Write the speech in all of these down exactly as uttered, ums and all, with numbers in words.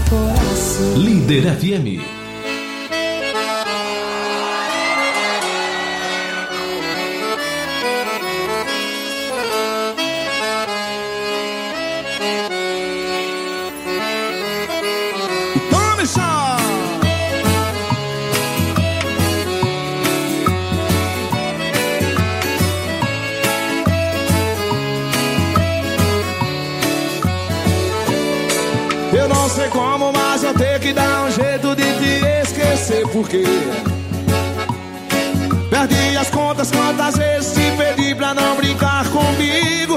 coração. Líder F M. Eu não sei como, mas eu tenho que dar um jeito de te esquecer. Porque perdi as contas quantas vezes te pedi pra não brincar comigo.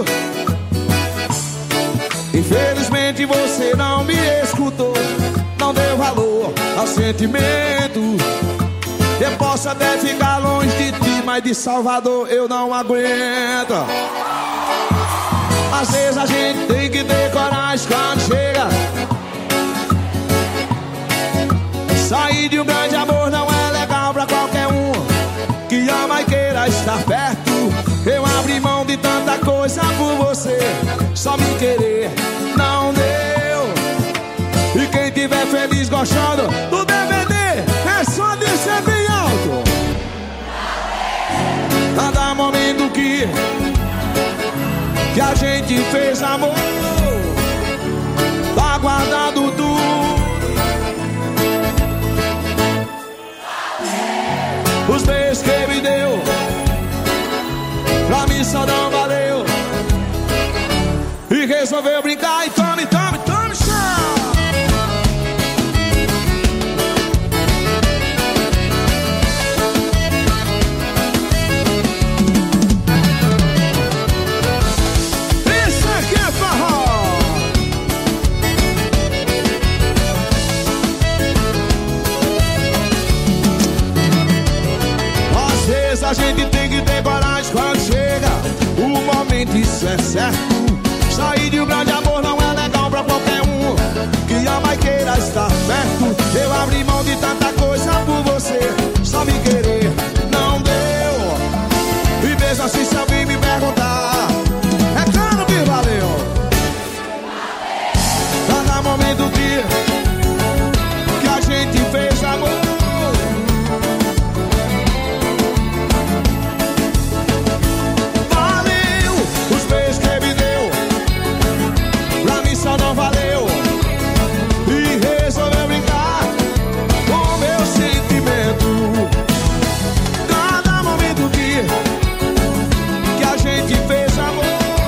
Infelizmente você não me escutou, não deu valor ao sentimento. Eu posso até ficar longe de ti, mas de Salvador eu não aguento. Às vezes a gente tem que ter coragem quando chega. Sair de um grande amor não é legal pra qualquer um que ama e queira estar perto. Eu abri mão de tanta coisa por você, só me querer não deu. E quem tiver feliz gostando do D V D, é só descer bem alto. Cada momento que que a gente fez amor, tá guardado tudo. Os beijos que me deu, pra mim só não valeu. E resolveu brincar e tome, tome, tome chão. Isso aqui é forró. Às vezes a gente tem que ter coragem quando chega o momento, isso é certo. Sair de um grande amor não é legal pra qualquer um que ama e queira estar perto. Eu abri mão de tanta coisa por você, só me querer não deu. E mesmo assim se alguém me perguntar, é claro que valeu. Cada momento que que a gente fez amor, não valeu. E resolveu brincar com meu sentimento. Cada momento que que a gente fez amor,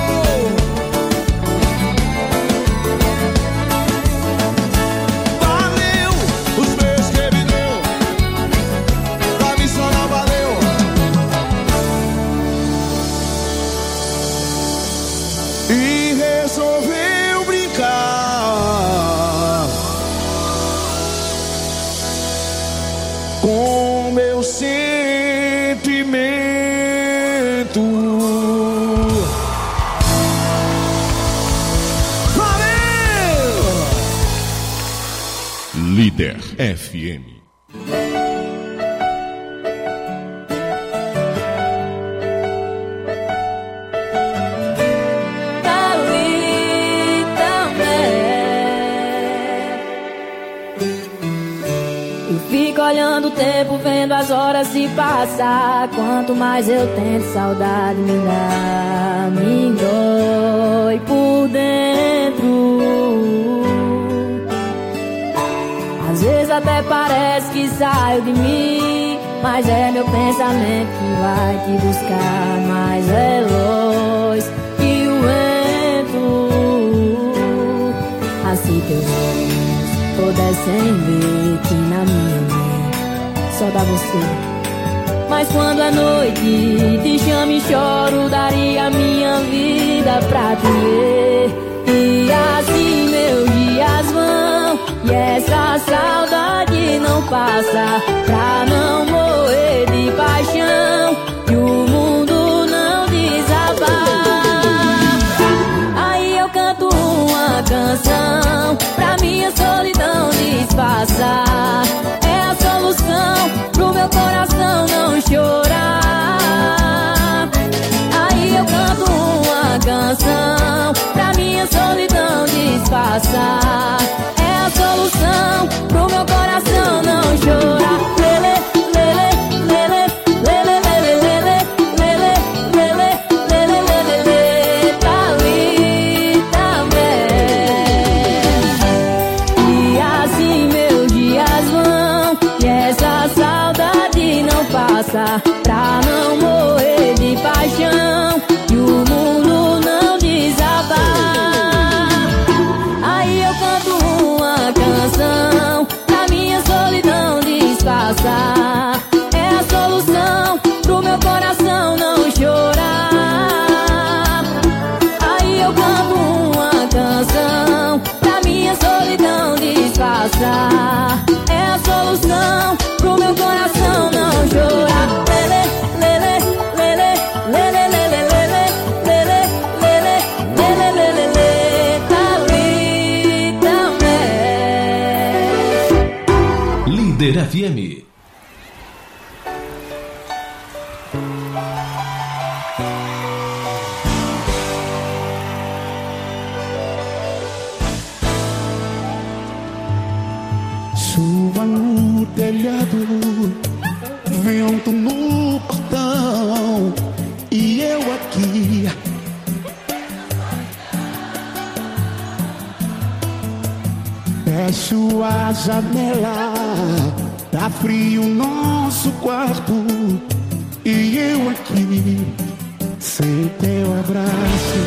valeu. Os beijos que me deu, pra mim só não valeu. E resolveu com meu sentimento. Valeu! Líder F M. Olhando o tempo, vendo as horas se passar. Quanto mais eu tento, saudade me dá, me dói por dentro. Às vezes até parece que saio de mim, mas é meu pensamento que vai te buscar mais veloz que o vento. Assim teus olhos pudessem ver que na minha mente só dá você. Mas quando é noite, te chamo e choro, daria minha vida pra te ver. E assim meus dias vão, e essa saudade não passa, pra não morrer de paixão e o mundo não desabar. Aí eu canto uma canção pra minha solidão disfarçar. É a solução pro meu coração não chorar. Aí eu canto uma canção pra minha solidão disfarçar. É a solução disfarça pra não morrer de paixão e o mundo não desabar. Aí eu canto uma canção pra minha solidão disfarçar. É a solução pro meu coração não chorar. Aí eu canto uma canção pra minha solidão disfarçar. É a solução pro meu coração não chorar. Lele, lele, lele, lele, lele, lele, lele, lele, lele, lele, lele, Thalita Mé. Líder F M. Chuva no telhado, vento no portão e eu aqui. Fecho a janela, tá frio nosso quarto e eu aqui sem teu abraço.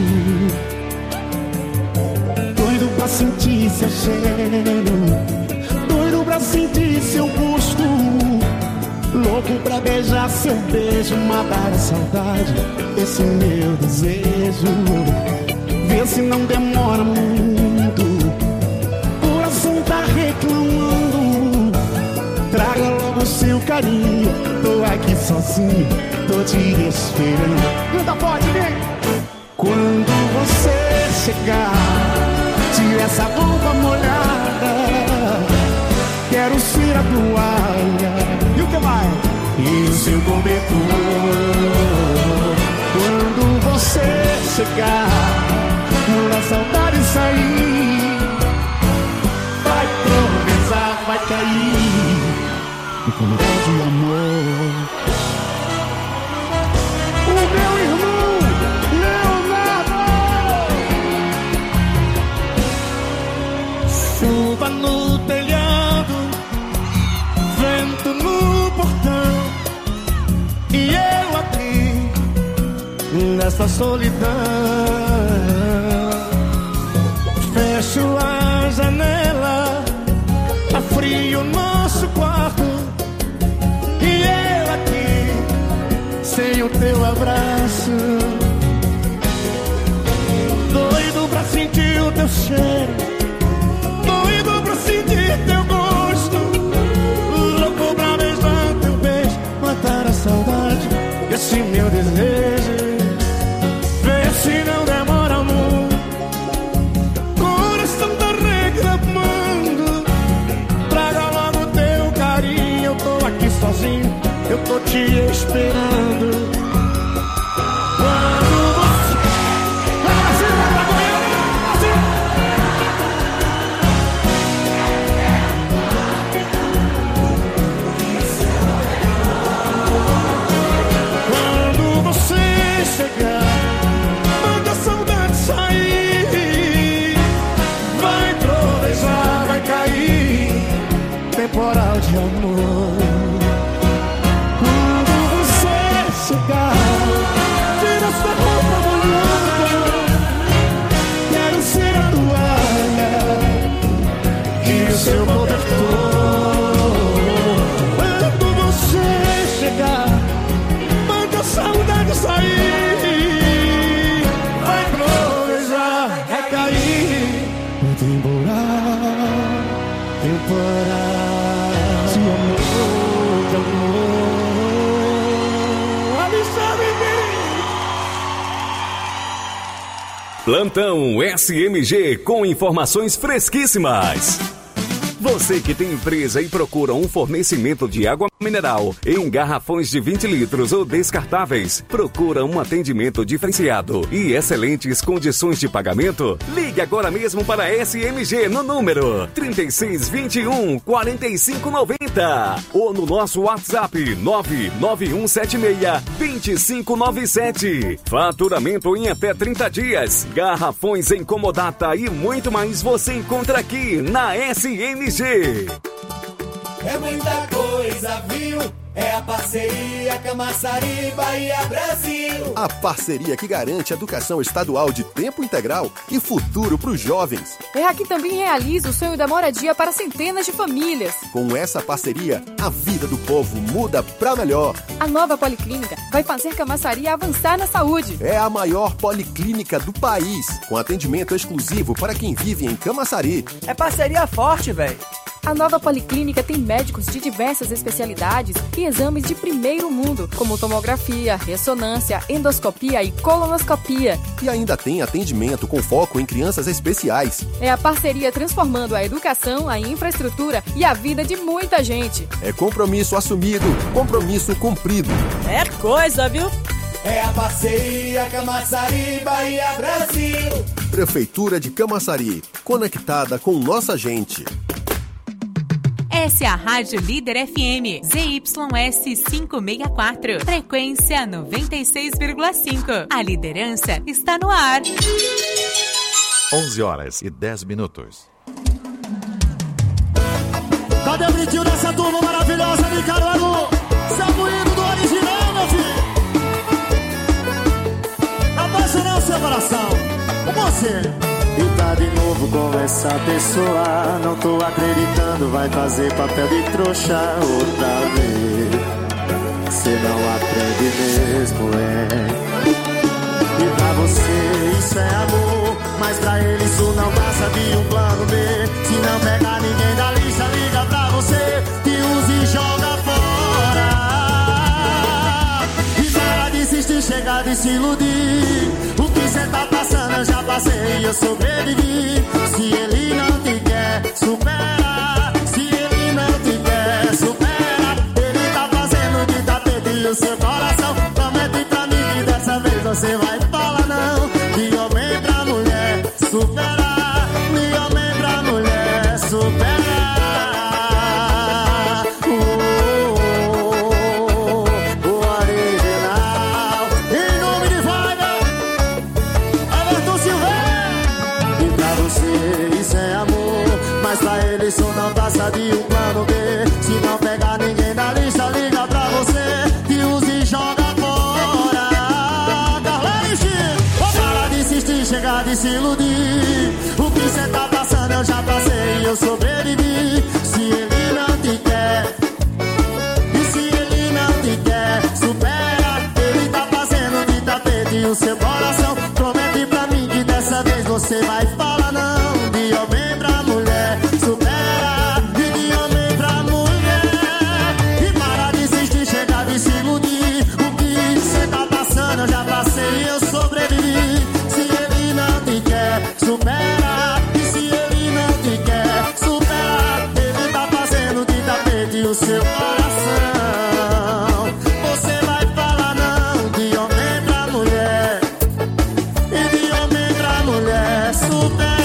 Doido pra sentir seu cheiro, doido pra sentir seu gosto, louco pra beijar seu beijo, matar a saudade, esse meu desejo. Vê se não demora muito, o coração tá reclamando. Traga logo seu carinho, tô aqui sozinho, tô te esperando. Canta forte, vem! Quando você chegar, tira essa roupa molhada, quero ser a toalha e o que mais? E o seu cobertor. Quando você chegar, quando a saudade sair, vai tropeçar, vai cair e com de amor. O meu irmão Leonardo. Chuva no telhado, vento no portão e eu aqui nessa solidão. Fecho a janela, tá frio nosso quarto e eu aqui sem o teu abraço. Doido pra sentir o teu cheiro, doido pra sentir teu gosto, louco pra beijar teu beijo, matar a saudade, esse meu desejo. Vê se não demora muito, coração tá reclamando. Traga logo teu carinho, eu tô aqui sozinho, eu tô te esperando. Quando você... Assim, tá comigo? Assim. Quando você chegar, manda a saudade sair, vai trovejar, vai cair temporal de amor. Quando você chegar, tira sua roupa molhada, quero ser a toalha e o seu cobertor. Quando você chegar, manda a saudade sair, vai trovejar, vai cair o temporal, temporal de amor, de amor. Alexandre Mendes. Plantão S M G com informações fresquíssimas. Você que tem empresa e procura um fornecimento de água mineral em garrafões de vinte litros ou descartáveis, procura um atendimento diferenciado e excelentes condições de pagamento? Ligue agora mesmo para a S M G no número trinta e seis, vinte e um, quarenta e cinco, noventa ou no nosso WhatsApp nove nove um sete seis, dois cinco nove sete. Faturamento em até trinta dias, garrafões em comodata e muito mais você encontra aqui na S M G. é muita coisa, viu? É a parceria Camaçari, Bahia, Brasil. A parceria que garante educação estadual de tempo integral e futuro para os jovens. É a que também realiza o sonho da moradia para centenas de famílias. Com essa parceria, a vida do povo muda para melhor. A nova Policlínica vai fazer Camaçari avançar na saúde. É a maior policlínica do país, com atendimento exclusivo para quem vive em Camaçari. É parceria forte, velho. A nova Policlínica tem médicos de diversas especialidades e exames de primeiro mundo, como tomografia, ressonância, endoscopia e colonoscopia. E ainda tem atendimento com foco em crianças especiais. É a parceria transformando a educação, a infraestrutura e a vida de muita gente. É compromisso assumido, compromisso cumprido. É coisa, viu? É a parceria Camaçari, Bahia, Brasil. Prefeitura de Camaçari, conectada com nossa gente. Essa é a Rádio Líder F M, Z Y S quinhentos e sessenta e quatro, frequência noventa e seis vírgula cinco. A liderança está no ar. onze horas e dez minutos. Cadê o gritinho dessa turma maravilhosa de Caruaru? Sabuído do original, meu filho. Apaixonar o seu coração com você. E tá de novo com essa pessoa. Não tô acreditando, vai fazer papel de trouxa outra vez. Cê não aprende mesmo, é. E pra você isso é amor, mas pra ele isso não passa de um plano B. Se não pegar ninguém da lista, liga pra você, te usa e joga fora. E para de insistir, chegar de se iludir. O que cê tá passando eu já passei e eu sobrevivi. Se ele não te quer, supera. Se ele não te quer, supera. Ele tá fazendo de tapete o seu coração. Promete pra mim que dessa vez você vai falar não. De homem pra mulher, supera. De homem pra mulher, supera. Isso não passa de um plano B. Se não pegar ninguém da lista, liga pra você, te usa e joga fora. Carlene, para de insistir, chegar de se iludir. O que cê tá passando eu já passei e eu sobrevivi. Se ele não te quer, e se ele não te quer, supera. Ele tá fazendo de tapete o seu coração. Promete pra mim que dessa vez você vai falar não. De homem pra mulher, supera. Eu já passei e eu sobrevivi. Se ele não te quer, supera. E se ele não te quer, supera. Ele tá fazendo de tapete o seu coração. Você vai falar não. De homem pra mulher. E de homem pra mulher, supera.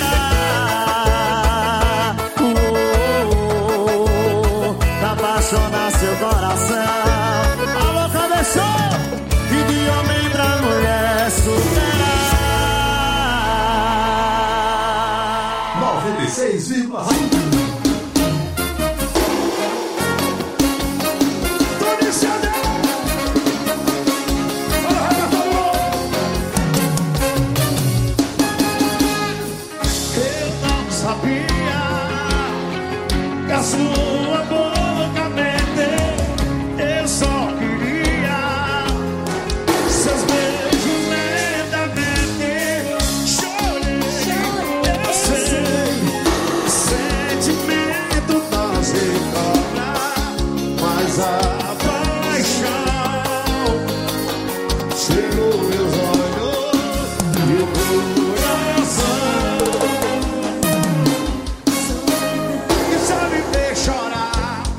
Oh, oh, oh, pra apaixonar seu coração. Alô, cabeção. E de homem pra mulher superar. noventa e seis vírgula cinco. Eu não sabia que a sua boca mente. Eu só queria seus beijos lentamente. Chorei, eu sei. Sentimento não se cobra, mas a paixão chegou meus olhos e o coração. E sabe me chorar.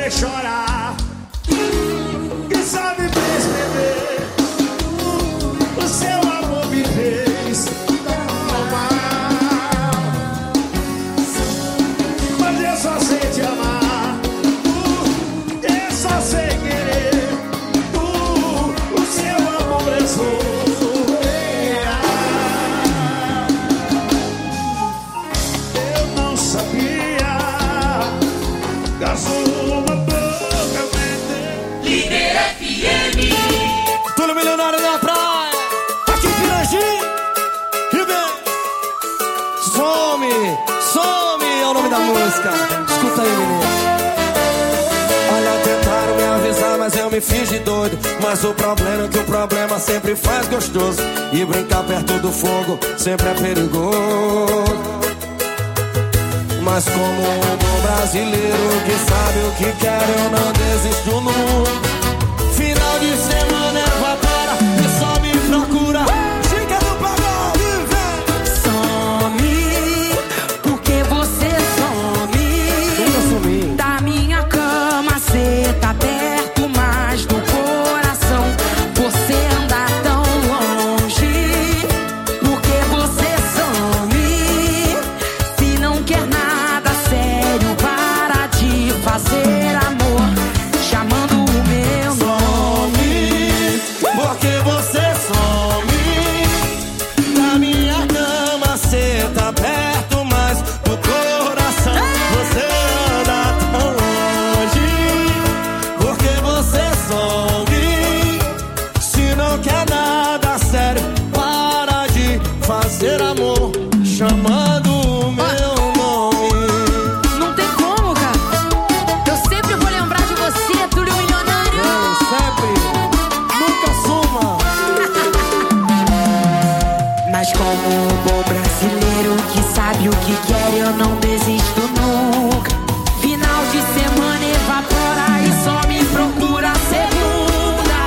ver chorar, que sabe perceber o seu amor me fez tão mal. Mas eu só sei te amar, eu só sei querer, o seu amor é só. Líder F M. Tudo milionário na praia, aqui em Pirangi. E vem, some, some é o nome da música. Escuta aí, menino. Olha, tentaram me avisar, mas eu me fiz de doido. Mas o problema é que o problema sempre faz gostoso. E brincar perto do fogo sempre é perigoso. Mas como um bom brasileiro que sabe o que quer, eu não desisto nunca. Final de semana evapora e só me procura. Chica do pagode, vem. Some, porque você some. Da minha cama cê tá perto mais do coração. Você anda tão longe, porque você some. Se não quer nada sério, para de fazer amor, chamando o meu nome. Porque você some. Na minha cama cê tá perto mais do coração. Você anda tão longe, porque você some. Se não quer nada sério, para de fazer amor, chamando o meu nome. Não tem como, cara. Eu sempre vou lembrar de você, Túlio Milionário. Eu sempre, nunca suma. Mas como um bom brasileiro que sabe o que quer, eu não desisto nunca. Final de semana evapora e só me procura segunda.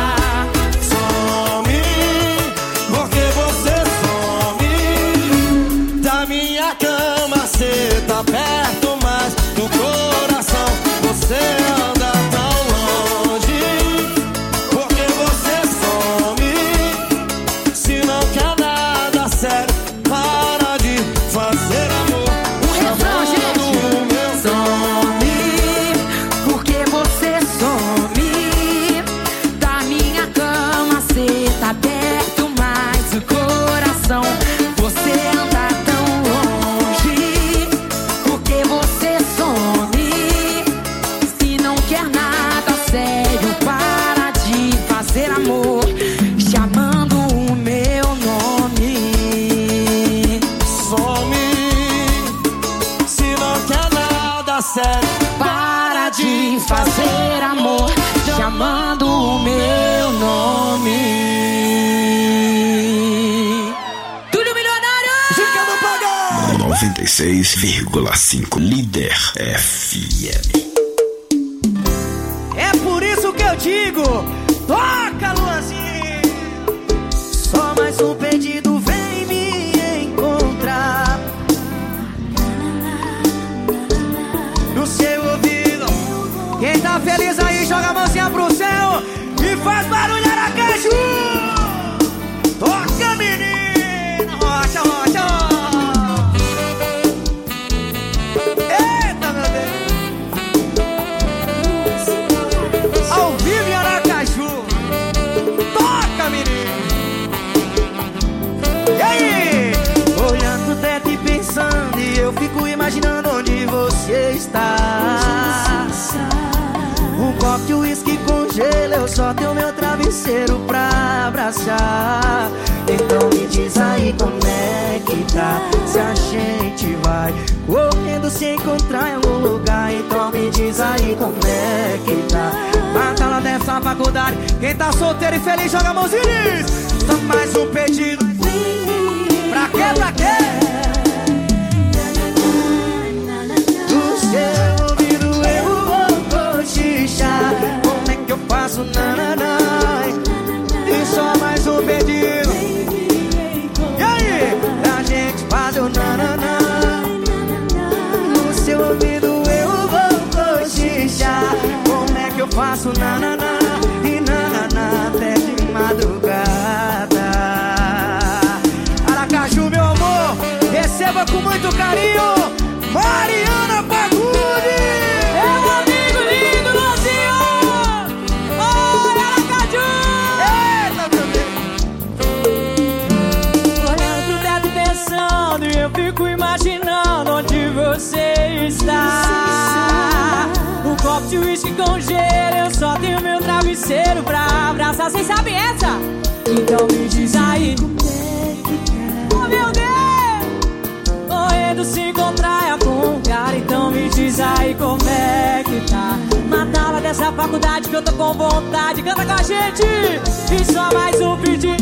Some, porque você some. Da minha cama cê tá perto mais do coração. Você anda tão longe, porque você some. Se não quer nada sério, para de fazer amor. O refrão, gente. O meu Some, porque você some. Da minha cama cê tá perto mais do coração. Você anda tão longe, porque você some. Se não quer nada sério, para de fazer amor, chamando o meu nome. some. Se não quer nada sério, Para de fazer amor, chamando o meu nome. Túlio Milionário! fica no pagode. noventa e seis vírgula cinco Líder F M. É por isso que eu digo, toca, Luanzinho. Só mais um pedido, vem me encontrar. No seu ouvido, quem tá feliz aí, joga a mãozinha pro céu e faz barulho, Aracaju. Toca, menino, rocha, rocha. Eita, meu Deus. Ao vivo em Aracaju. Toca, menino. E aí? Olhando pro teto e pensando, e eu fico imaginando onde você está. Um copo de uísque com gelo, eu só tenho meu travesseiro pra abraçar. Então me diz aí como é que tá, se a gente vai correndo se encontrar em algum lugar. Então me diz aí como é que tá. Mata lá dessa faculdade. Quem tá solteiro e feliz, joga a mãozinha e diz: só mais um pedido. Pra quê, pra quê? No seu ouvido eu vou cochichar. Como é que eu faço, nananã? E só mais um pedido. E aí? A gente faz o nananã. No seu ouvido eu vou cochichar. faço nananã e nananã até de madrugada. Aracaju, meu amor, receba com muito carinho Mariana Fagundes. Meu amigo lindo, Luzinho. Oi, Aracaju. Eita, meu Deus. Olhando pro teto pensando e eu fico imaginando onde você está. Um copo de uísque com gelo, eu só tenho meu travesseiro pra abraçar. Vocês sabem essa? Então me diz aí. Oh, meu Deus! Morrendo se encontrar com um cara. Então me diz aí como é que tá. Matá-la dessa faculdade que eu tô com vontade. Canta com a gente. E só mais um pedido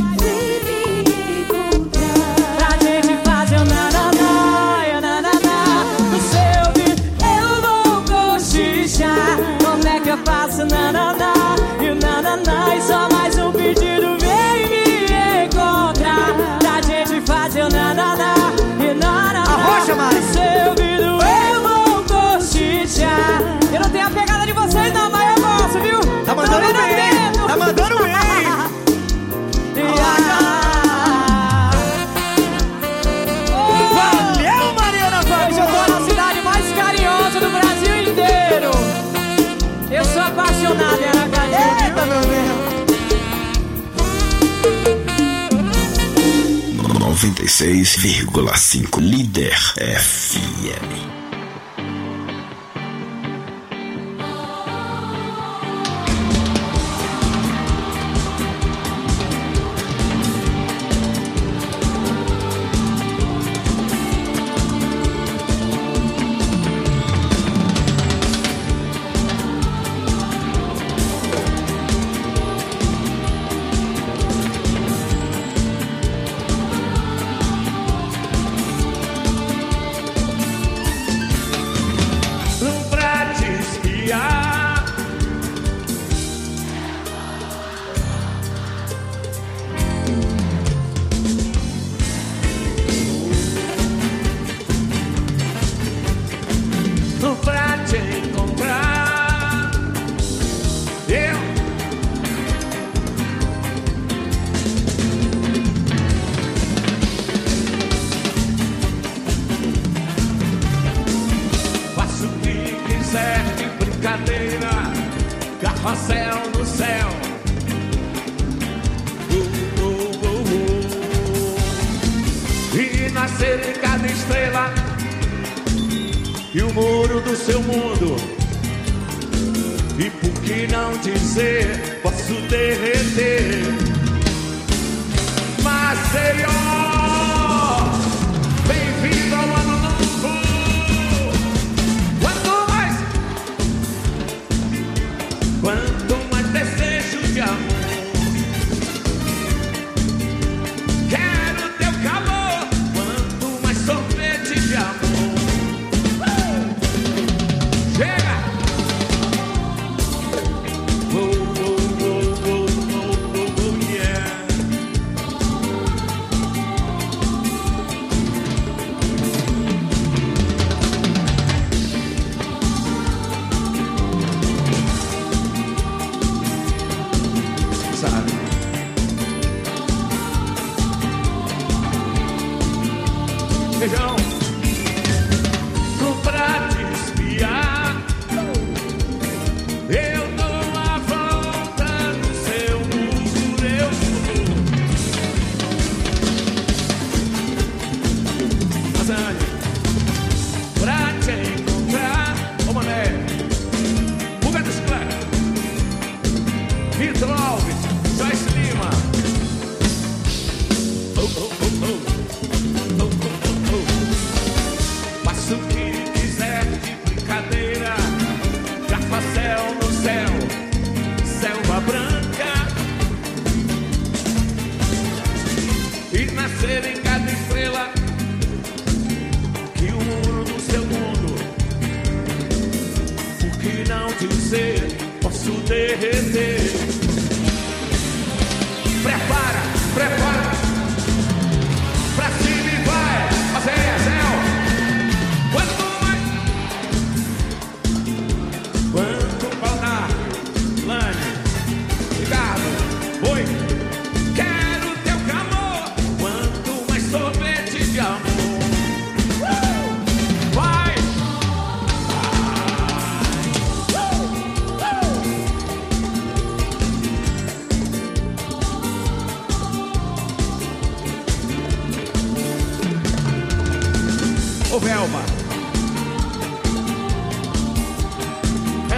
pra gente fazer o nananá, e o nananá. No seu ouvido eu vou cochichar. Como é que eu faço nananá e o nananá? E só mais um pedido, vem me encontrar pra gente fazer o nananá e o nananá. Arrocha, Mari. No seu ouvido eu vou cochichar. Eu não tenho a pegada de vocês não, mas eu gosto, viu? Tá mandando Tô bem, vendo. tá mandando bem. E ah, Valeu, Mariana hoje eu tô Fagundes. na cidade mais carinhosa do Brasil inteiro. Eu sou apaixonado em Aracaju. Eita, meu Deus. noventa e seis vírgula cinco Líder F M. Pra te espiar, pra te encontrar, eu faço o que quiser de brincadeira, carrossel no céu. Uh, uh, uh, uh. E nascer em cada estrela e o muro do seu mundo. E por que não dizer, posso derreter. Maceió, bem-vindo ao ano novo. Quanto mais, quanto mais desejo de amor, quero teu calor. Quanto mais sorvete de amor, chega! Oh, oh, oh, oh, oh, oh, oh, yeah. Sabe? Feijão, pra te espiar, eu dou a volta no seu muro, eu sou. Azane, pra te encontrar, ô mané, Buga de Bicicleta, Vitor Alves, Joyce Lima. Oh, oh, oh, oh. Oh, oh, oh, oh. Faço o que quiser de brincadeira, carrossel no céu, selva branca. E nascer em cada estrela que o muro do seu mundo. Por que não dizer, posso derreter. Prepara, prepara, pra cima e vai, mas é Zé. Quanto mais, quanto mais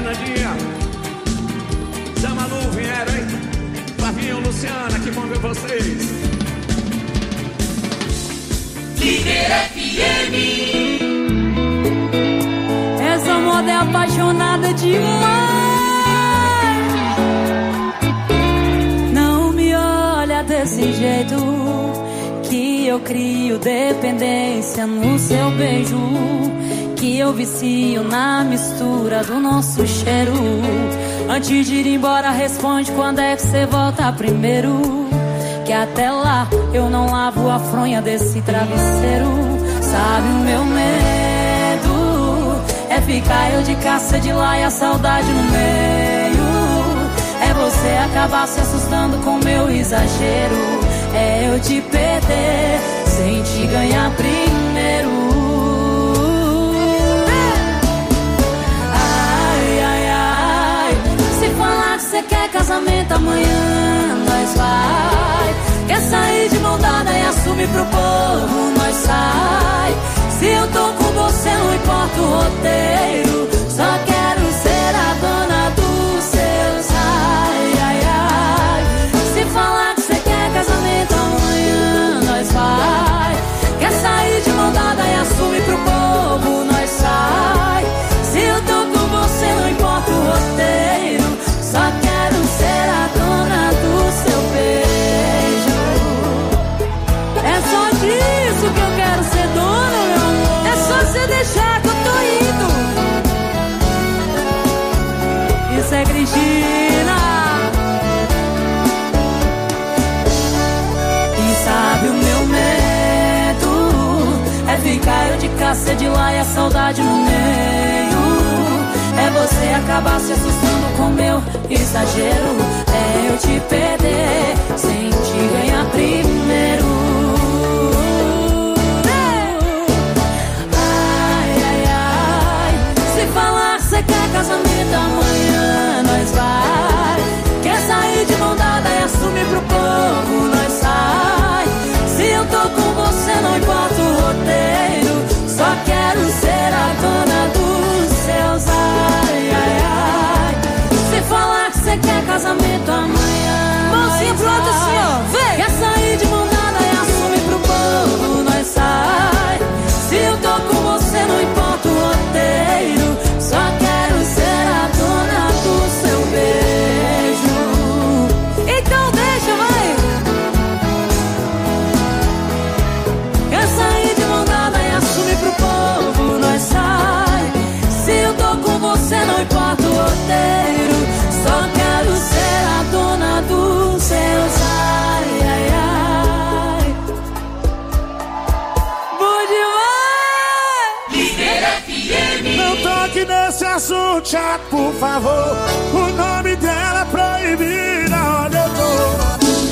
Fernandinha, Zé Manu vieram, hein? Flavinho, Luciana, que bom ver vocês. Líder F M. Essa moda é apaixonada demais. Não me olha desse jeito, que eu crio dependência no seu beijo, que eu vicio na mistura do nosso cheiro. Antes de ir embora, responde quando é que você volta primeiro, que até lá eu não lavo a fronha desse travesseiro. Sabe o meu medo é ficar eu de caça de lá e a saudade no meio. É você acabar se assustando com meu exagero. É eu te perder sem te ganhar primeiro. Ai, ai, ai. Se falar que você quer casamento amanhã, nós vai. Quer sair de mão dada e assumir pro povo, nós sai. Se eu tô com você não importa o roteiro, só quero ser a dona dos seus ai, ai, ai. Se falar que você quer casamento amanhã, nós vai. Quer sair de mão dada e assumir pro povo, nós sai. Se eu tô com você não importa o roteiro, só quero ser a dona do seu beijo. É só disso que eu quero ser dona, meu amor. É só você deixar que eu tô indo. Isso é Cristina. E sabe o meu medo é ficar eu de caça de lá e a saudade no meio. É você acabar se assustando com meu exagero. É eu te perder sem te ganhar primeiro. Ai, ai, ai. Se falar que você quer casamento amanhã, nós vai. Quer sair de mão dada e assumir pro povo, nós sai. Se eu tô com você não importa o roteiro, só quero ser a dona dos seus ai, ai, ai. Se falar que você quer casamento amanhã, mãozinha pro outro assim, ó, vem. Quer sair de mão dada e assumir pro povo, nós sai. Se eu tô com você não importa o roteiro, só quero ser a dona do seu beijo. Então deixa, vai. Quer sair de mão dada e assumir pro povo, nós sai. Se eu tô com você não importa o roteiro, só quero ser a dona dos seus ai, ai, ai. Bom demais! Líder F M. Não toque nesse assunto chato, por favor. O nome dela é proibido onde eu tô.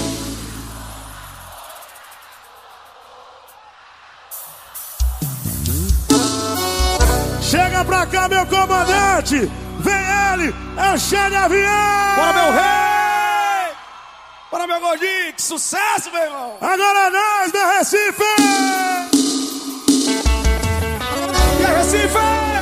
Chega pra cá, meu comandante. Vem ele, é o Che de Avião. Bora, meu rei! Bora, meu gordinho! Que sucesso, meu irmão! Agora nós, da Recife! E aí, Recife?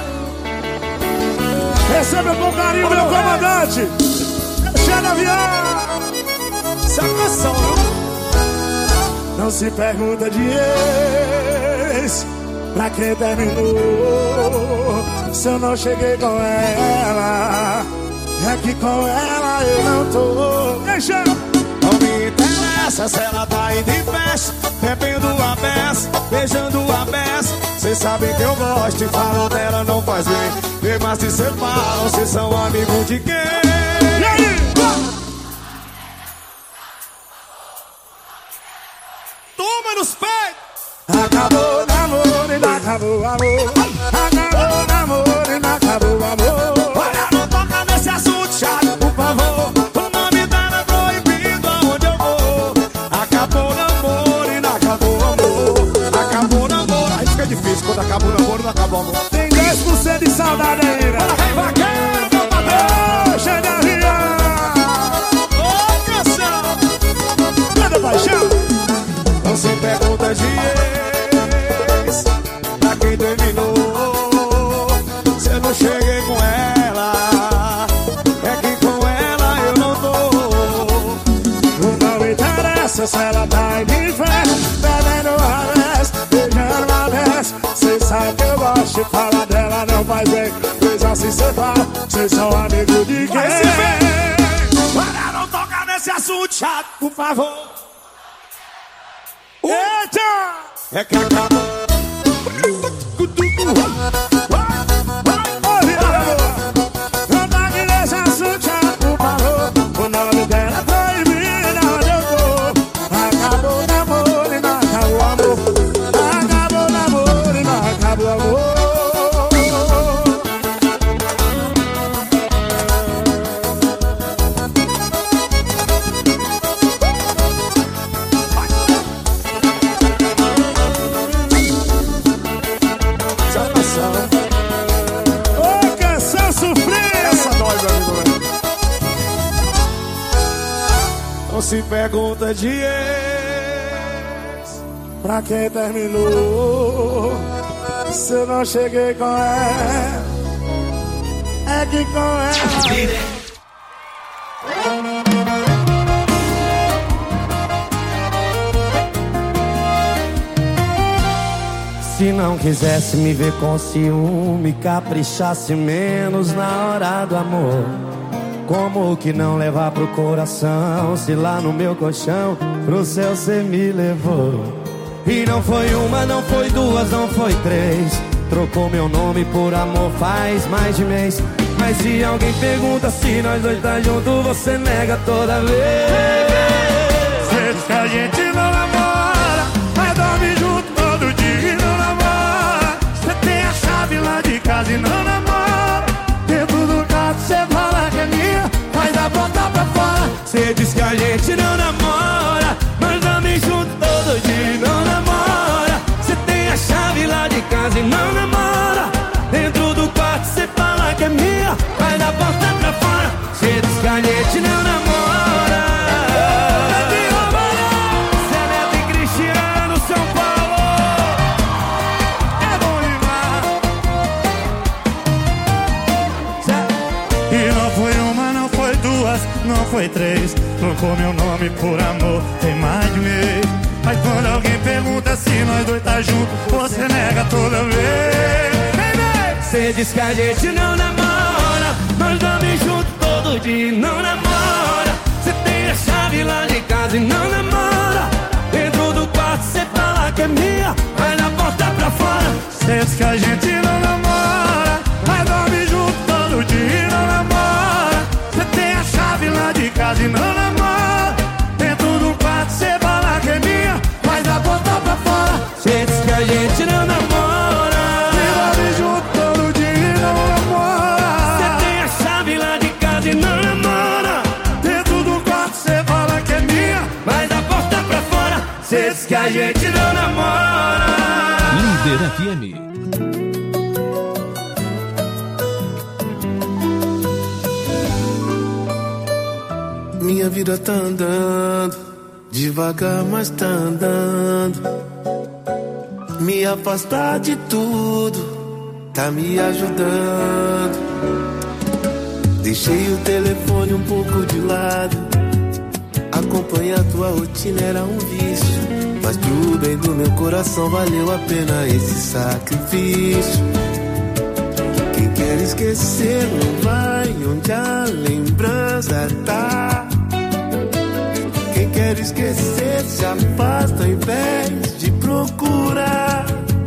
Receba com carinho, meu comandante. É o Che de Avião. Essa é a canção, viu? Não se pergunta de ex pra quem terminou. Se eu não cheguei com ela, é que com ela eu não tô. Deixa. Não me interessa se ela tá indo em festa, bebendo a beça, beijando a beça. Cês sabem que eu gosto e falam dela não faz bem. Vê, mas se cê falam, cês são amigos de quem? E aí? Toma nos pés! Acabou o namoro e não acabou o amor. Acabou o namoro e não acabou o amor. Olha, não toca nesse assunto chato, por favor. O nome dela é proibido aonde eu vou. Acabou o namoro e não acabou o amor. Acabou o namoro. Aí fica difícil quando acaba o namoro e não acaba o amor. Tem dez por cento de saudade ainda. Bora, rei vaqueiro, meu patrão. Che de Avião. Ô, canção. Manda paixão. Não se pergunta de ex pra quem terminou. Se eu não cheguei com ela, Vocês são amigos de quem? Vai se ver! Para não tocar nesse assunto chato, por favor. Eita! É que acabou. Não toque nesse assunto chato, por favor. O nome dela é proibida onde eu vou. Acabou o namoro e não acabou o amor. Acabou o namoro e não acabou o amor. Ô, canção sofrer! Essa dói, meu amigo. Não se pergunta de ex pra quem terminou. Se eu não cheguei com ela, é que com ela. Se não quisesse me ver com ciúme, caprichasse menos na hora do amor. Como que não levar pro coração, se lá no meu colchão pro céu cê me levou? E não foi uma, não foi duas, não foi três. Trocou meu nome por amor faz mais de mês. Mas se alguém pergunta se nós dois tá junto, você nega toda vez. Cê diz que a gente não namora, mas dorme junto todo dia e não namora. Cê tem a chave lá de casa e não namora. Dentro do carro cê fala que é minha, mas a porta pra fora. Cê diz que a gente não namora, mas dorme junto todo dia e não namora. Cê tem a chave lá de casa e não namora. Dentro do quarto cê fala que é minha, mas a porta pra fora. Cê diz que a gente não namora. Cê é Neto e Cristiano, São Paulo. É bom demais. E não foi uma, não foi duas, não foi três. Trocou meu nome por amor, tem mais de mês. Mas quando alguém pergunta se nós dois tá junto, você nega toda vez. Cê diz que a gente não namora, nós dorme junto todo dia e não namora. Cê tem a chave lá de casa e não namora. Dentro do quarto cê fala que é minha, mas na porta pra fora. Cê diz que a gente não namora, mas dorme junto todo dia e não namora. Cê tem a chave lá de casa e não namora. Dentro do quarto cê fala que é minha, mas na porta pra fora. Cê diz que a gente não namora, mas dorme junto todo dia e não namora. Cê tem a chave lá de casa e não namora. Dentro do quarto cê fala que é minha, mas da porta pra fora. Cê diz que a gente não namora. Líder F M. Minha vida tá andando devagar, mas tá andando. Me afastar de tudo tá me ajudando. Deixei o telefone um pouco de lado. Acompanhar tua rotina era um vício, mas pro bem do meu coração valeu a pena esse sacrifício. Quem quer esquecer não vai onde a lembrança tá. Quem quer esquecer se afasta ao invés de procurar.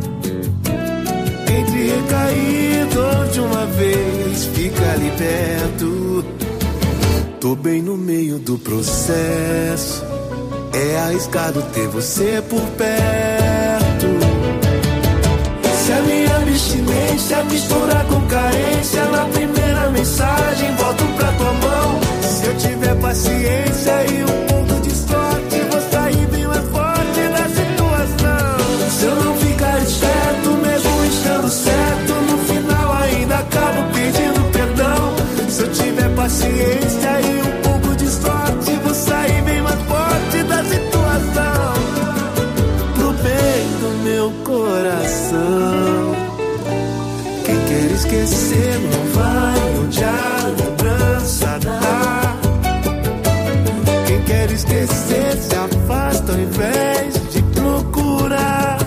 Entre recaído de uma vez, fica ali perto. Tô bem no meio do processo, é arriscado ter você por perto. Se a minha abstinência misturar com carência, na primeira mensagem volto pra tua mão. Se eu tiver paciência e um pouco de sorte, vou sair bem mais forte da situação. Se eu não ficar esperto, mesmo estando certo, no final ainda acabo pedindo perdão. Se eu tiver paciência e um pouco de sorte, vou sair bem mais forte da situação. Pro bem do meu coração. Quem quer esquecer não vai onde a lembrança tá. Quem quer esquecer se afasta ao invés de procurar.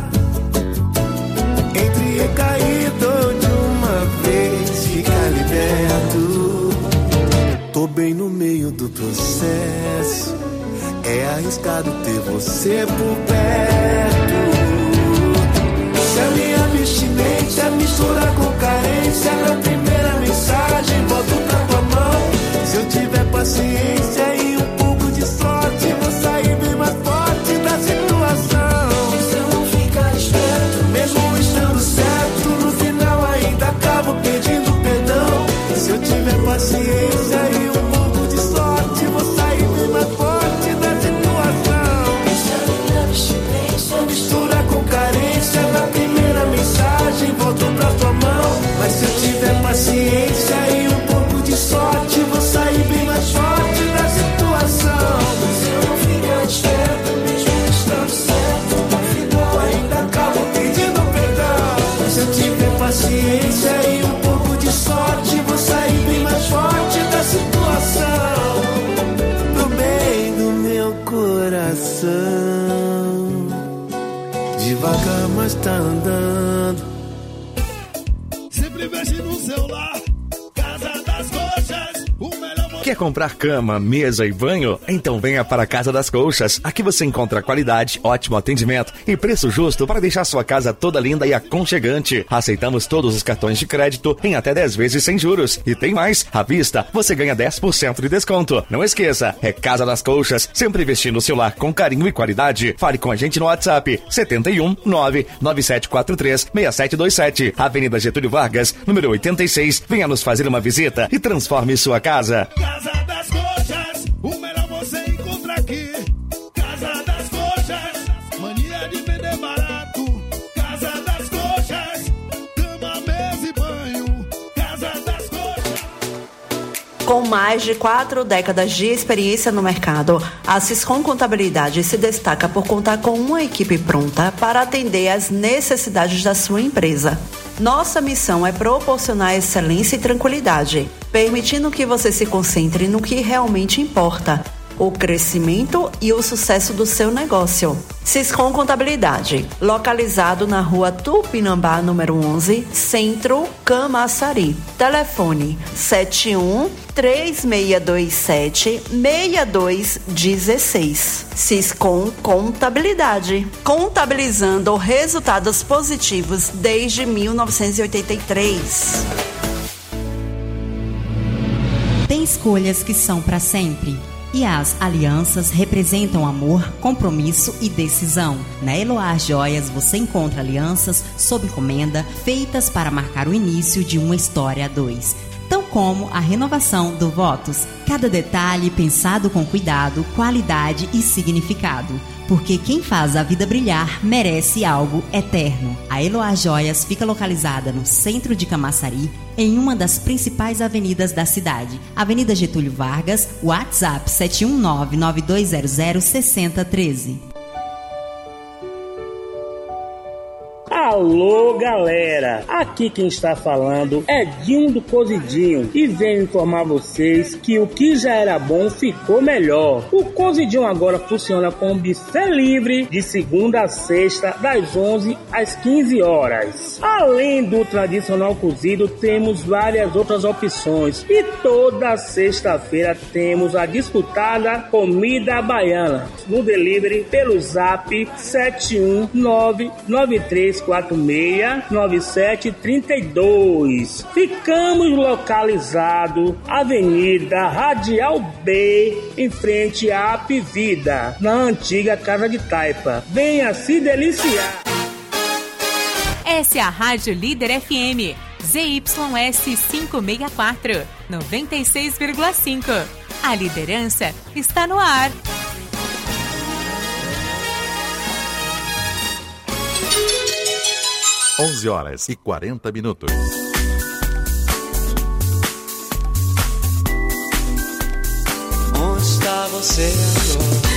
Entre recaído de uma vez, fica liberto. Tô bem no meio do processo. É arriscado ter você por perto. Se a minha abstinência mistura com carência, na primeira mensagem boto pra tua mão. Se eu tiver paciência e um pouco de sorte, vou sair bem mais forte da situação. Se eu não ficar esperto, mesmo estando certo, no final ainda acabo pedindo perdão. Se eu tiver paciência e um pouco de sorte, vou sair bem mais forte da situação. Se a minha abstinência mistura com carência, na primeira mensagem volto pra tua mão. Mas se eu tiver paciência e um pouco de sorte, vou sair bem mais forte da situação. Se eu não ficar esperto, mesmo estando certo, no final ainda acabo pedindo perdão. Mas se eu tiver paciência e um pouco de sorte, vou sair bem mais forte da situação. Pro bem do meu coração, devagar, mas tá andando. Sempre mexe no celular, Casa das Coxas, o melhor. Quer comprar cama, mesa e banho? Então venha para a Casa das Colchas. Aqui você encontra qualidade, ótimo atendimento e preço justo para deixar sua casa toda linda e aconchegante. Aceitamos todos os cartões de crédito em até dez vezes sem juros. E tem mais, à vista você ganha dez por cento de desconto. Não esqueça, é Casa das Colchas, sempre investindo no seu lar com carinho e qualidade. Fale com a gente no WhatsApp setenta e um, nove nove sete quatro três, seis sete dois sete, Avenida Getúlio Vargas, número oitenta e seis. Venha nos fazer uma visita e transforme sua casa. Casa das Coxas, o melhor você encontra aqui. Casa das Coxas, mania de vender barato. Casa das Coxas, cama, mesa e banho. Casa das Coxas. Com mais de quatro décadas de experiência no mercado, a Siscom Contabilidade se destaca por contar com uma equipe pronta para atender às necessidades da sua empresa. Nossa missão é proporcionar excelência e tranquilidade, permitindo que você se concentre no que realmente importa, o crescimento e o sucesso do seu negócio. Siscom Contabilidade, localizado na rua Tupinambá, número onze, Centro, Camaçari. Telefone sete um, três seis dois sete, seis dois um seis. Siscom Contabilidade, contabilizando resultados positivos desde mil novecentos e oitenta e três. Tem escolhas que são para sempre. E as alianças representam amor, compromisso e decisão. Na Eloá Joias você encontra alianças sob encomenda feitas para marcar o início de uma história a dois, tão como a renovação do votos. Cada detalhe pensado com cuidado, qualidade e significado. Porque quem faz a vida brilhar merece algo eterno. A Eloá Joias fica localizada no centro de Camaçari, em uma das principais avenidas da cidade. Avenida Getúlio Vargas, WhatsApp sete um nove, nove dois zero zero, seis zero um três. Alô, galera! Aqui quem está falando é Dinho do Cozidinho e venho informar vocês que o que já era bom ficou melhor. O Cozidinho agora funciona com buffet livre de segunda a sexta, das onze às quinze horas. Além do tradicional cozido, temos várias outras opções e toda sexta-feira temos a disputada comida baiana no delivery pelo zap sete um nove, nove três quatro seis, nove sete três dois. Ficamos localizados Avenida Radial B, em frente à Apivida, na antiga Casa de Taipa. Venha se deliciar. Essa é a Rádio Líder F M, Z Y S quinhentos e sessenta e quatro, noventa e seis vírgula cinco. A liderança está no ar. onze horas e quarenta minutos. Onde está você agora?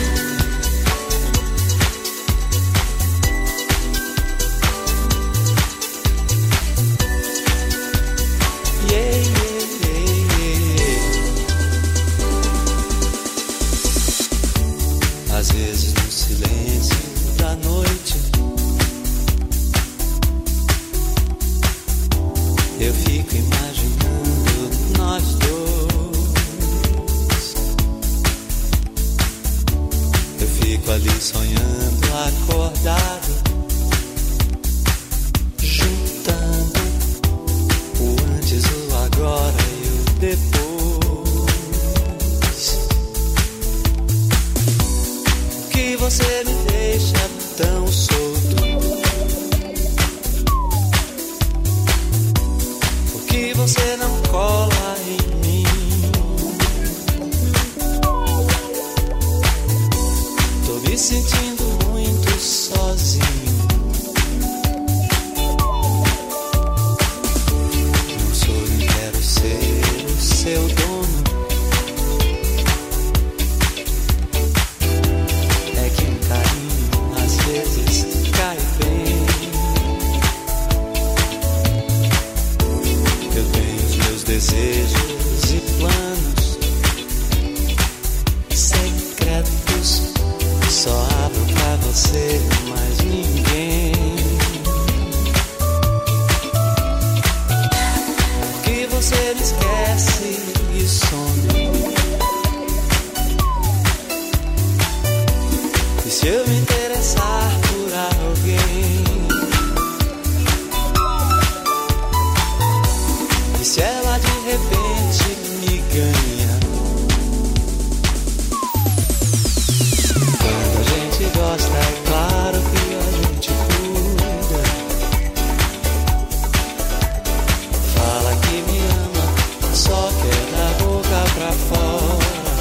Yeah, yeah, yeah, yeah. Às vezes no silêncio da noite eu fico imaginando nós dois. sonhando acordado, juntando o antes, o agora e o depois. O que você me deixa tão solto? Por que você não cola em mim? Tô me sentindo muito sozinho. Não sou nem quero ser o seu dono. É que um carinho às vezes cai bem. Eu tenho os meus desejos e planos secretos. Só abro pra você, mais ninguém. Que você me esquece e some. E se eu me interessar por alguém? E se ela de repente me ganha? Quando a gente gosta, é claro que a gente cuida. Fala que me ama, só quer da boca pra fora.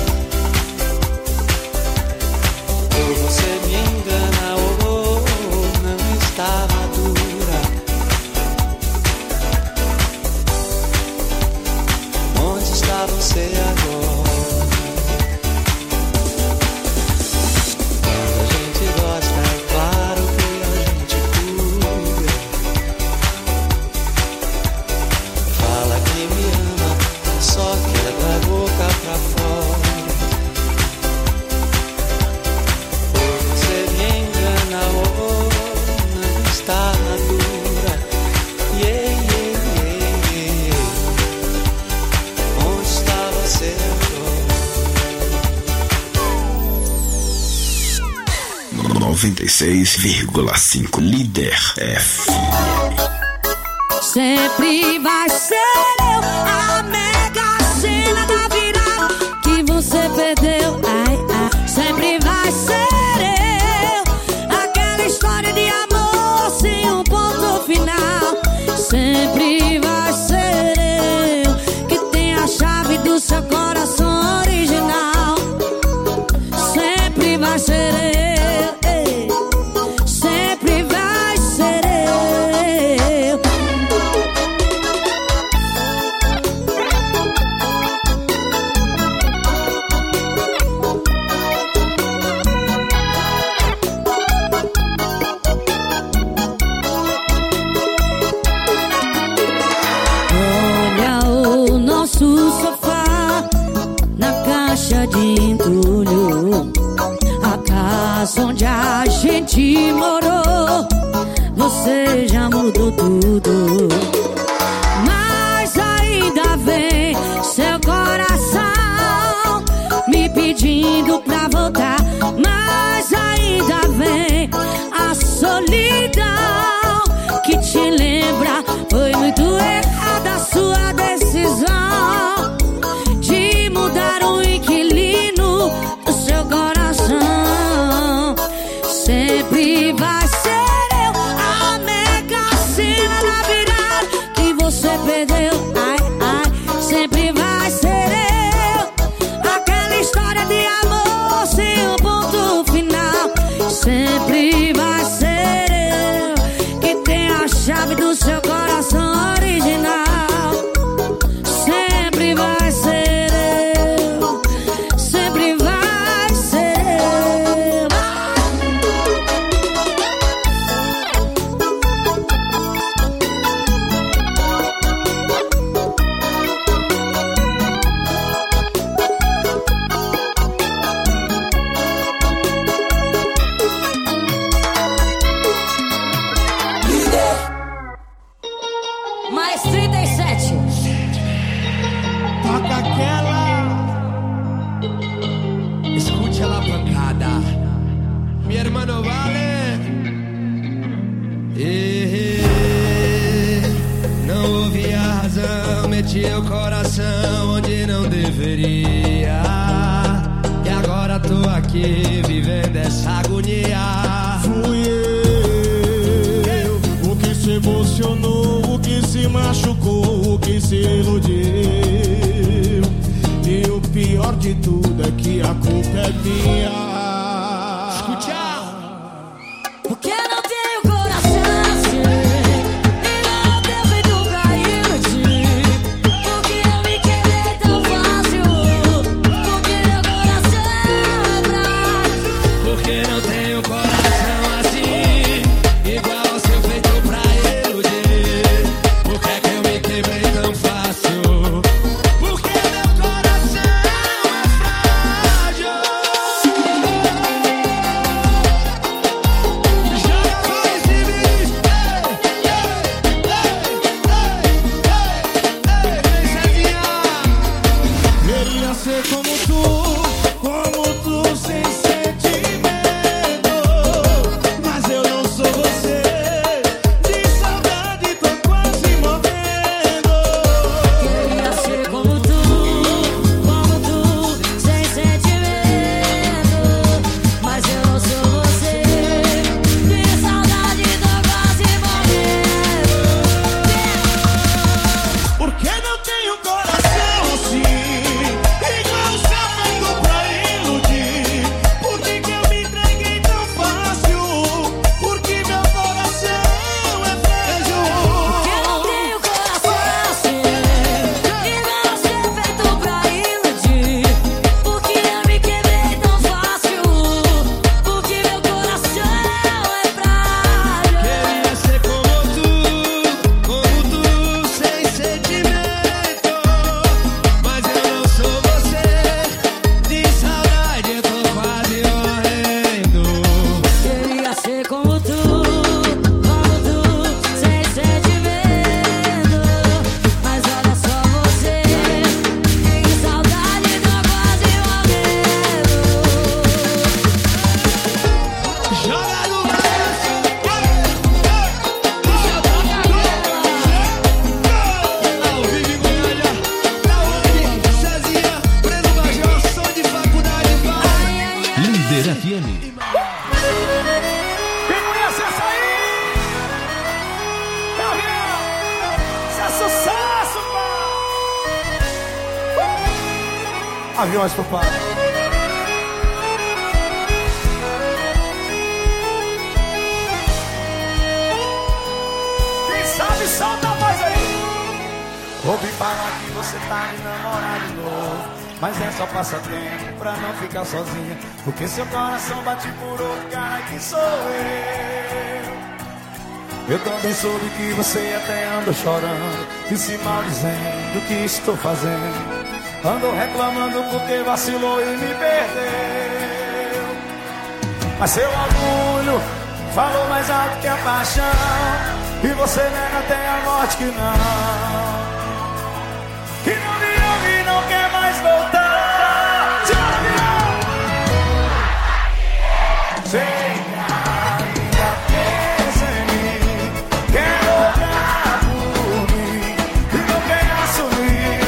Ou você me engana, ou não está madura. Onde está você agora? Quando a gente gosta, é claro que a gente cuida. Fala que me ama, só quer da boca pra fora. Ou você me engana, ou não está madura. Yeah, yeah, yeah, yeah. Onde está você agora? noventa e seis vírgula cinco Líder F M. Sempre vai ser eu a mega cena da virada que você perdeu. Ai, ai. Sempre vai ser eu aquela história de amor sem um ponto final. Sempre vai ser eu que tem a chave do seu coração original. Sempre vai ser eu. Sempre vai ser eu. Olha o nosso sofá na caixa de entulho, a casa onde a gente morou. Você já mudou tudo, mas ainda vem seu coração me pedindo pra voltar. Mas ainda vem a solidão que te lembra. Foi muito errada a sua decisão de mudar o inquilino do seu coração. Sempre vai ser eu a mega cena da virada que mi hermano Vale. E, não ouvi a razão, meti o coração onde não deveria. E agora tô aqui vivendo essa agonia. Fui eu, o que se emocionou, o que se machucou, o que se iludiu. E o pior de tudo é que a culpa é minha. Escuta! Porque não tenho coração assim, e não tenho feito pra iludir. Porque eu me quebrei tão fácil, porque meu coração é frágil. Porque não tenho coração assim, igual ao seu feito pra iludir. Por que é que eu me quebrei tão fácil? Porque meu coração é frágil. Joga a voz e me diz, ei, ei, ei, ei, ei, ei, Cezinha. Queria ser como tu, como tu, sem sentimento. Mas eu não sou você, de saudade tô quase morrendo. Queria ser como tu, como tu, sem sentimento. Mas eu não sou você, de saudade tô quase morrendo. Por que não tenho coração assim, igual o seu feito pra iludir? Por que que eu me entreguei tão fácil? Porque meu coração é frágil. Porque não tenho coração assim, igual ao seu feito pra iludir. Porque eu me quebrei tão fácil, porque meu coração é frágil. Queria ser como tu, como tu, sem sentimento. Mas eu não sou você, de saudade eu tô quase morrendo. Queria ser como tu, como tu, sem sentimento. Mas olha só você, de saudade tô quase morrendo. Joga no braço, ao vivo em Goiânia, da onde? Cezinha, preso Major, som de faculdade, vai. Líder F M. Quem conhece essa aí? Tá vendo? Isso é sucesso, pai! Aviões pro pai. Quem sabe solta a voz aí. Ouvi falar que você tá de namorado de novo, mas é só passatempo pra não ficar sozinha. Porque seu coração bate por outro cara que sou eu. Eu também soube que você até anda chorando e se maldizendo o que estou fazendo. Ando reclamando porque vacilou e me perdeu. Mas seu orgulho falou mais alto que a paixão, e você nega até a morte que não. Que não me ama e não quer mais voltar. Sei que ainda pensa em mim, quer olhar por mim e não quer assumir.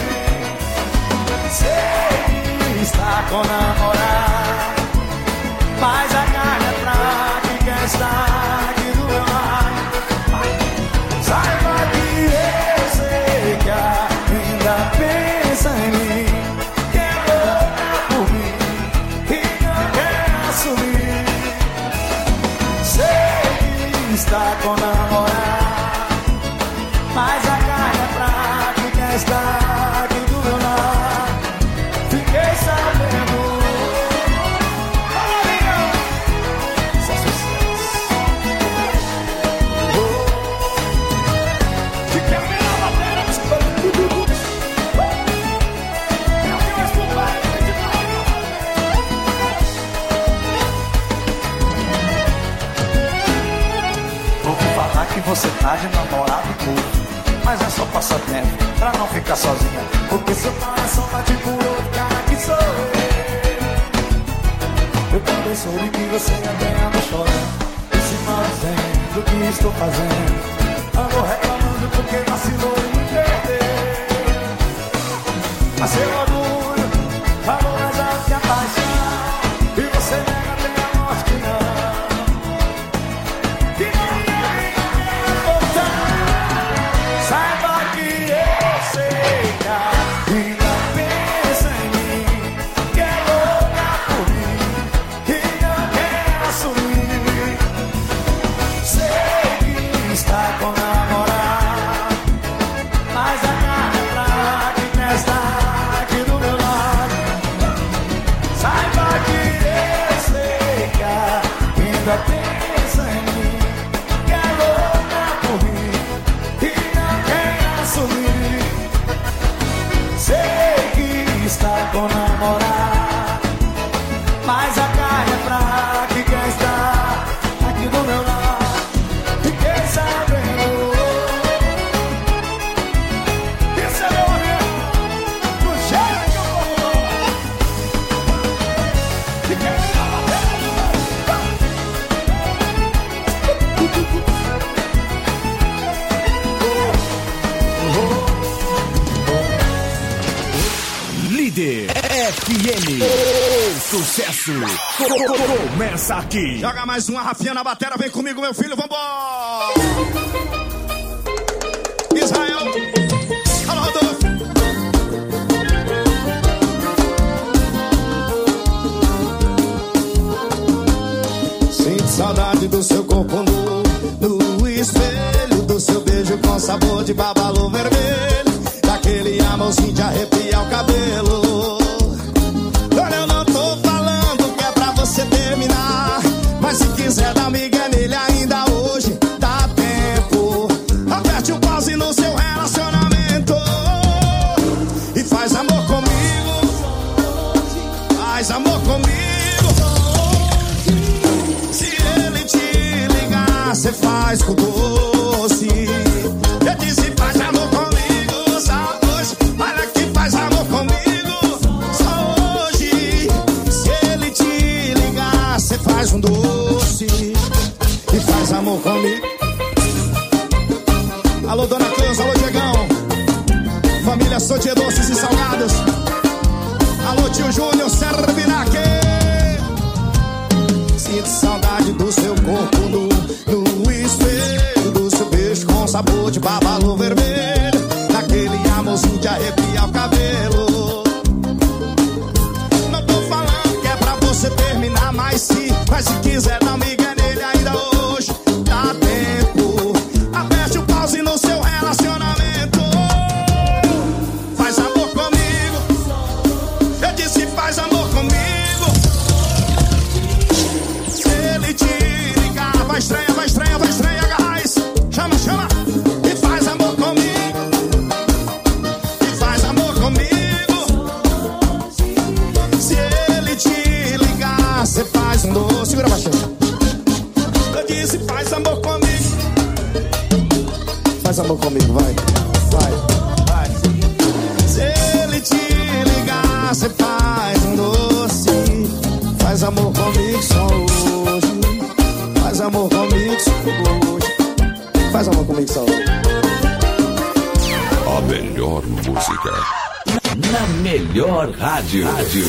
Sei que está com namorado, mas a carne é fraca e quer estar aqui do meu lado. Saiba que eu sei que ainda pensa em mim, quer voltar por mim e não quer assumir. Sei que está com namorado, mas a carne é fraca e quer estar aqui do meu lado. Fiquei sabendo. Fala, amigão. Isso é sucesso. Oh. Fiquei a melhor matéria. Ouvi falar que você tá de namorado curto, mas é só passatempo pra não ficar sozinha. Porque seu coração bate por outro cara que sou eu. Eu também soube que você é bem amor. estou fazendo? Ando reclamando porque vacilou em me perder. Mas seu orgulho falou mais alto que a paixão, e você nega até a morte que não, que não ia me voltar. Saiba que eu sei que ainda pensa em mim, que é louca por mim, que não quer assumir. Sei que está com namorado, mas a cara é fraca e quer estar aqui do meu lado. Saiba que eu sei que ainda pensa em mim, que é louca por mim, que não quer assumir. Sei que está com namorado, mas a cara é fraca e quer estar aqui do meu lado. Fiquei sabendo, esse é meu amigo, do jeito que eu vou. Fiquei Líder F M, o sucesso começa aqui. Joga mais uma Rafinha na bateria, vem comigo, meu filho, vambora! Israel, alô, Rodolfo. Sinto saudade do seu corpo nu, no espelho do seu beijo com sabor de babalu vermelho, daquele amorzinho de arrepiar o cabelo. Olha, eu não tô falando que é pra você terminar, mas se quiser dar migué nele ainda hoje dá tempo. Aperte o pause no seu relacionamento e faz amor comigo, faz amor comigo. Se ele te ligar, cê faz com doce. Eu disse faz amor comigo, só hoje. Olha que faz amor comigo, só hoje. Se ele te ligar, cê faz um doce e faz amor comigo. Alô, Dona Cleusa, alô, Diegão, família Sotia Doces e Salgados. Alô, tio Júnior, Servinaque. Sinto saudade do seu corpo nu, no espelho do seu beijo com sabor de babalu vermelho, daquele amorzinho de arrepiar o cabelo. Não tô falando que é pra você terminar, mas se, mas se quiser dar migué nele ainda hoje dá tempo. Aperte o pause no seu relacionamento, faz amor comigo. Eu disse faz amor comigo. Se ele te ligar, vai estranha, vai estranha, vai estranha, agarrais. Chama, chama e faz amor comigo, e faz amor comigo. Se ele te ligar, cê faz um doce. Segura baixinho. Eu disse faz amor comigo, faz amor comigo, vai, vai, vai. Se ele te ligar, cê faz um doce. Faz amor comigo só hoje, faz amor comigo só hoje, faz amor comigo só hoje. A melhor música na melhor rádio. Rádio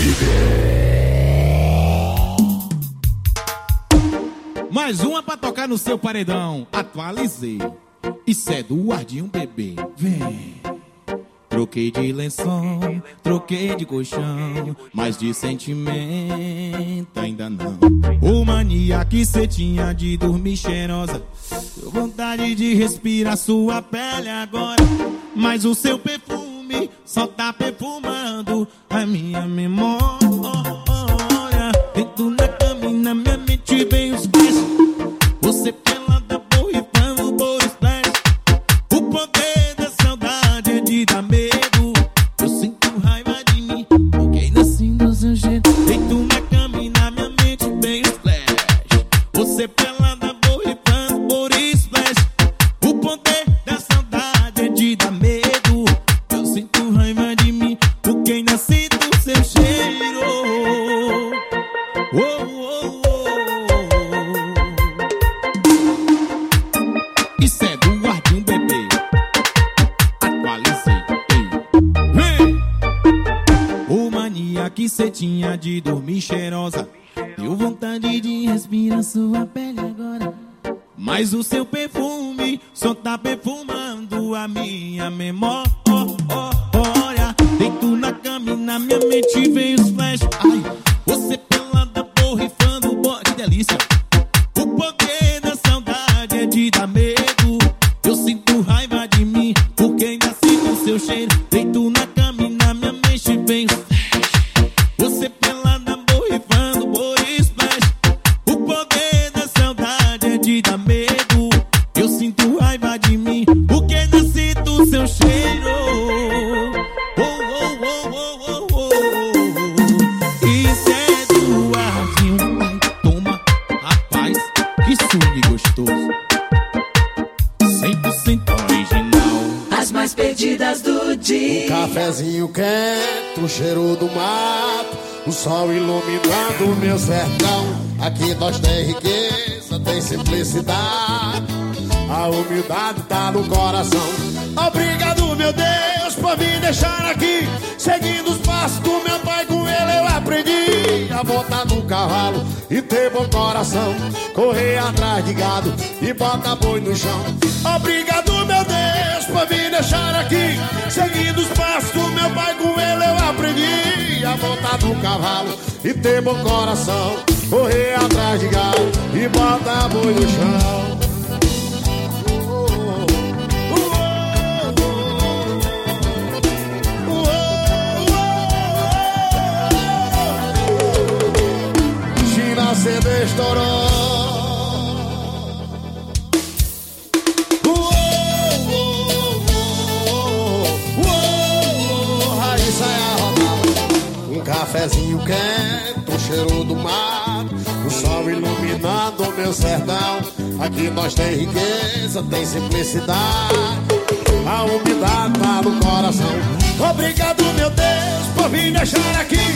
Mais uma pra tocar no seu paredão. Atualizei. Isso é do Guardinho Bebê. Vem. Troquei de lençol, troquei de colchão, mas de sentimento ainda não. Ô mania que cê tinha de dormir cheirosa, deu vontade de respirar sua pele agora. Mas o seu perfume só tá perfumando a minha memória. Dentro na cama e na minha mente vem os pés. Você pelada borrifando por splash. O poder da saudade é de dar medo. Eu sinto raiva de mim, porque ainda assim do seu jeito. Deito na cama e na minha mente vem os flash. Você pelada borrifando por splash. O poder da saudade é de dar medo. Eu sinto raiva de mim, porque ainda sinto seu cheiro. Oh, oh, oh. mania que cê tinha de dormir cheirosa. Deu vontade de respirar sua pele agora. Mas o seu perfume só tá perfumando a minha memória. Deito na cama e na minha mente vem os flash. Ai, você pelada borrifando, boa, que delícia. O poder da saudade é de dar medo. Eu sinto raiva de mim, porque ainda sinto seu cheiro. Deito na cama e na minha mente vem os flash. Você pelada borrifando, boa, splash. O poder da saudade é de dar medo. Eu sinto raiva de mim, porque ainda sinto seu cheiro. Perdidas do dia. Um cafezinho quente, o cheiro do mato, o sol iluminando o meu sertão. Aqui nós tem riqueza, tem simplicidade, a humildade tá no coração. Obrigado, meu Deus, por me deixar aqui, seguindo os passos do meu pai. Com ele eu aprendi a montar no cavalo e ter bom coração, correr atrás de gado e botar boi no chão. Obrigado, meu Deus, por me deixar aqui, seguindo os passos do meu pai. Com ele eu aprendi a montar no cavalo e ter bom coração, correr atrás de gado e botar boi no chão. China C D estourou. Cafezinho quente, o cheiro do mar, o sol iluminando o meu sertão. Aqui nós tem riqueza, tem simplicidade, a umidade tá no coração. Obrigado, meu Deus, por me deixar aqui,